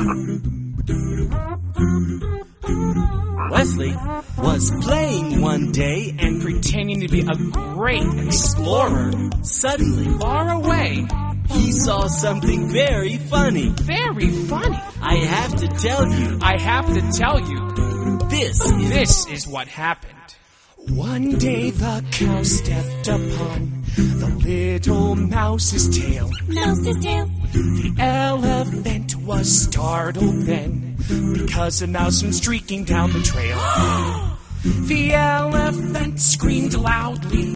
Wesley was playing one day and pretending to be a great explorer. suddenly Far away. he saw something very funny. Very funny. I have to tell you, I have to tell you, this is what happened. One day the cow stepped upon the little mouse's tail. Mouse's tail. The elephant was startled then, because a mouse went streaking down the trail. The elephant screamed loudly.